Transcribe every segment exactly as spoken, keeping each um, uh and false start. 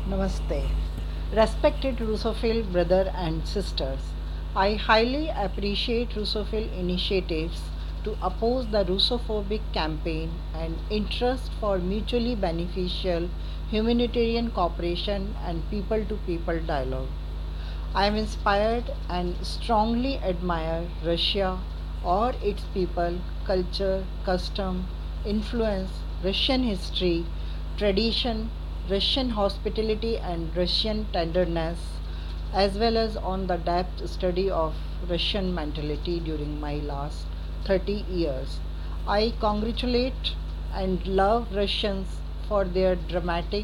Namaste. Respected Russophile brother and sisters, I highly appreciate Russophile initiatives to oppose the Russophobic campaign and interest for mutually beneficial humanitarian cooperation and people to people dialogue. I am inspired and strongly admire Russia or its people, culture, custom, influence, Russian history, tradition, Russian hospitality, and Russian tenderness, as well as on the depth study of Russian mentality during my last thirty years. I congratulate and love Russians for their dramatic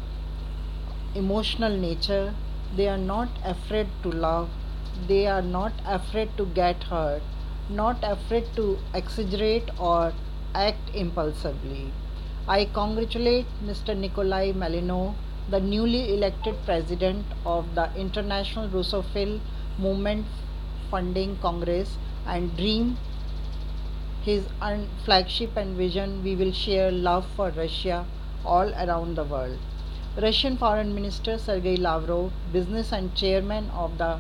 emotional nature. They are not afraid to love, they are not afraid to get hurt, not afraid to exaggerate or act impulsively. I congratulate Mister Nikolai Malinov, the newly elected president of the International Russophile Movement Funding Congress, and dream his un- flagship and vision. We will share love for Russia all around the world. Russian Foreign Minister Sergei Lavrov, business and chairman of the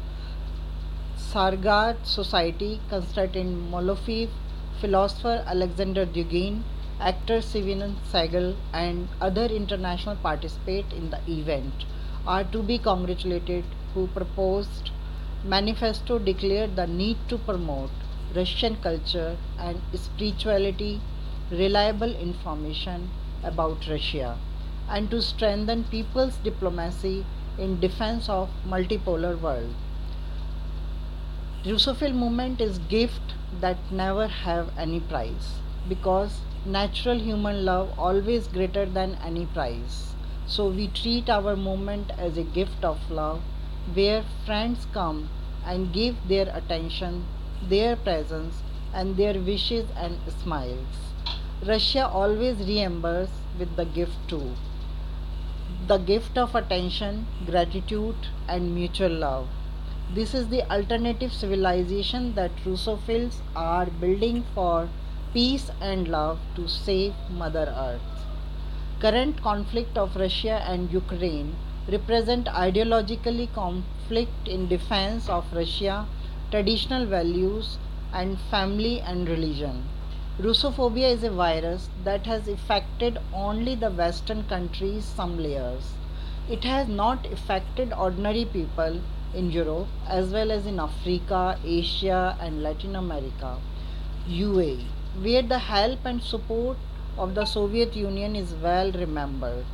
Sargat Society, Konstantin Molofeev, philosopher Alexander Dugin, actor Steven Seagal, and other international participate in the event are to be congratulated, who proposed manifesto declared the need to promote Russian culture and spirituality, reliable information about Russia, and to strengthen people's diplomacy in defense of multipolar world. Russophil movement is gift that never have any price, because natural human love always greater than any price. So we treat our movement as a gift of love, where friends come and give their attention, their presence, and their wishes and smiles. Russia always reimburses with the gift too, the gift of attention, gratitude, and mutual love. This is the alternative civilization that Russophiles are building for peace and love to save Mother Earth. Current conflict of Russia and Ukraine represent ideologically conflict in defense of Russia, traditional values, and family and religion. Russophobia is a virus that has affected only the Western countries some layers. It has not affected ordinary people in Europe as well as in Africa, Asia, and Latin America, U A E, where the help and support of the Soviet Union is well remembered.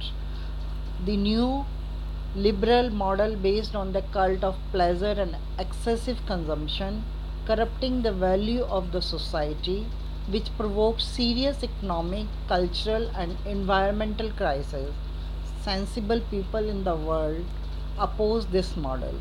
The new liberal model based on the cult of pleasure and excessive consumption, corrupting the value of the society, which provokes serious economic, cultural, and environmental crises. Sensible people in the world oppose this model.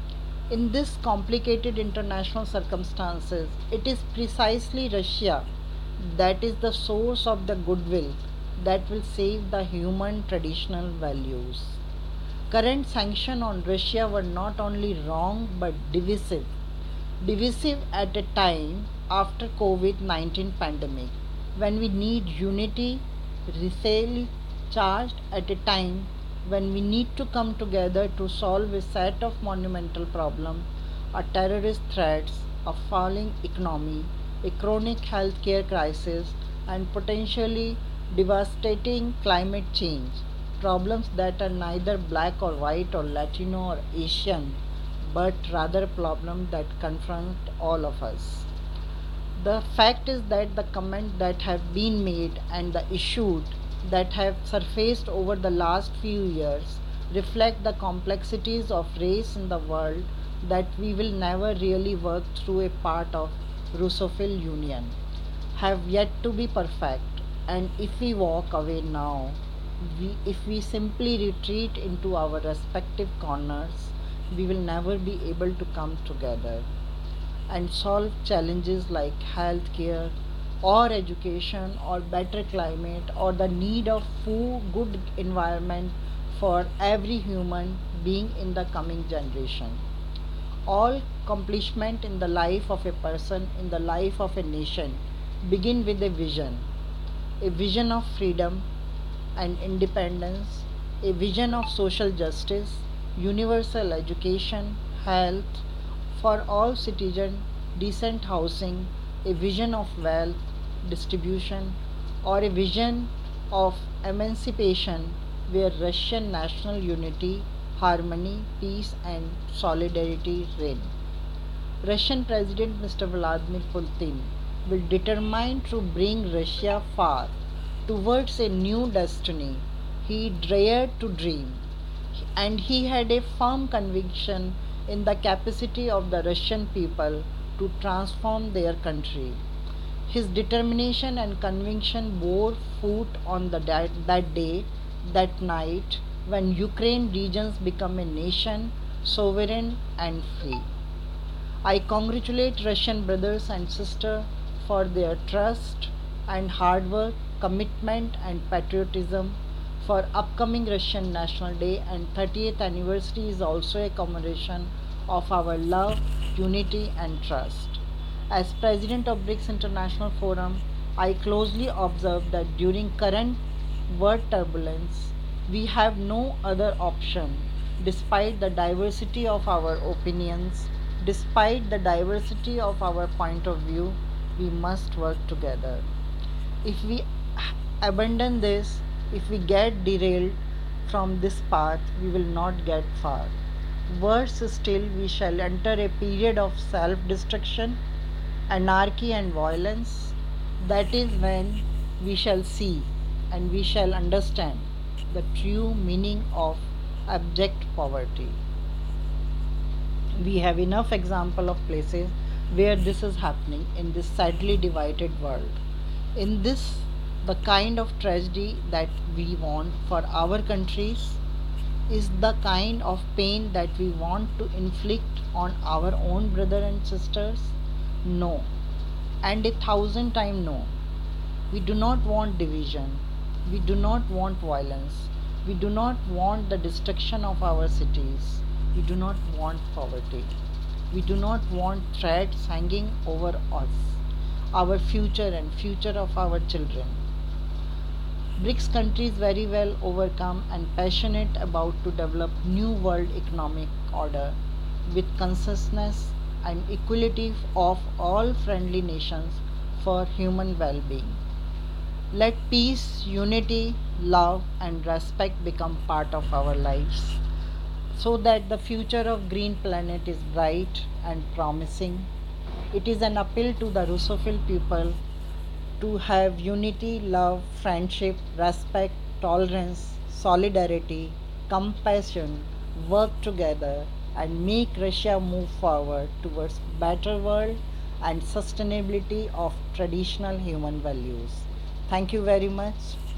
In this complicated international circumstances, it is precisely Russia that is the source of the goodwill that will save the human traditional values. Current sanctions on Russia were not only wrong but divisive. Divisive at a time after COVID nineteen pandemic, when we need unity, recently charged at a time when we need to come together to solve a set of monumental problems, a terrorist threats, a falling economy, a chronic healthcare crisis, and potentially devastating climate change, problems that are neither black or white or Latino or Asian, but rather problems that confront all of us. The fact is that the comments that have been made and the issues that have surfaced over the last few years reflect the complexities of race in the world that we will never really work through. A part of Russophile Union have yet to be perfect, and if we walk away now, we, if we simply retreat into our respective corners, we will never be able to come together and solve challenges like healthcare or education or better climate or the need of food, good environment for every human being in the coming generation. All accomplishment in the life of a person, in the life of a nation, begin with a vision, a vision of freedom and independence, a vision of social justice, universal education, health for all citizens, decent housing, a vision of wealth distribution, or a vision of emancipation where Russian national unity, harmony, peace, and solidarity reign. Russian President Mister Vladimir Putin will determine to bring Russia far towards a new destiny he dared to dream, and he had a firm conviction in the capacity of the Russian people to transform their country. His determination and conviction bore fruit on the that, that day, that night, when Ukraine regions become a nation, sovereign and free. I congratulate Russian brothers and sisters for their trust and hard work, commitment and patriotism. For upcoming Russian National Day and thirtieth anniversary is also a commemoration of our love, unity and trust. As President of BRICS International Forum, I closely observe that during current world turbulence, we have no other option despite the diversity of our opinions, despite the diversity of our point of view, we must work together. If we abandon this, if we get derailed from this path, we will not get far. Worse still, we shall enter a period of self destruction, anarchy, and violence. That is when we shall see and we shall understand the true meaning of abject poverty. We have enough example of places where this is happening in this sadly divided world. In this, the kind of tragedy that we want for our countries is the kind of pain that we want to inflict on our own brother and sisters? No, and a thousand times no. We do not want division. We do not want violence. We do not want the destruction of our cities. We do not want poverty. We do not want threats hanging over us, our future and future of our children. BRICS countries very well overcome and passionate about to develop new world economic order with consciousness and equality of all friendly nations for human well-being. Let peace, unity, love and respect become part of our lives so that the future of green planet is bright and promising. It is an appeal to the Russophile people to have unity, love, friendship, respect, tolerance, solidarity, compassion, work together and make Russia move forward towards better world and sustainability of traditional human values. Thank you very much.